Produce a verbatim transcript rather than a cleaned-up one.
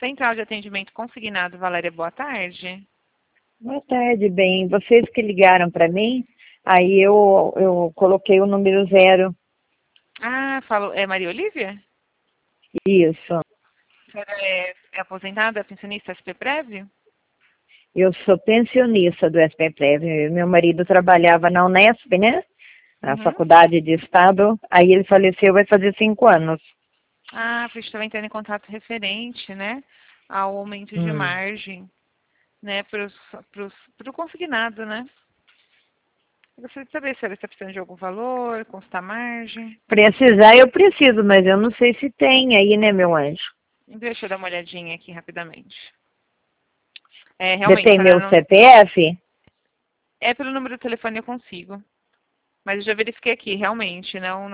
Central de Atendimento Consignado, Valéria, boa tarde. Boa tarde, bem. Vocês que ligaram para mim, aí eu, eu coloquei o número zero. Ah, falo, é Maria Olívia? Isso. A senhora é, é aposentada, pensionista S P Prev? Eu sou pensionista do S P Prev. Meu marido trabalhava na Unesp, né? Na Uhum. Faculdade de Estado. Aí ele faleceu, vai fazer cinco anos. Ah, porque estava entrando em contato referente, né, ao aumento de Hum. margem, né, para o consignado, né? Eu gostaria de saber se ela está precisando de algum valor, constar margem. Precisar eu preciso, mas eu não sei se tem aí, né, meu anjo? Deixa eu dar uma olhadinha aqui rapidamente. É, Você realmente, tem a senhora meu não... C P F? É pelo número do telefone eu consigo. Mas eu já verifiquei aqui, realmente, não,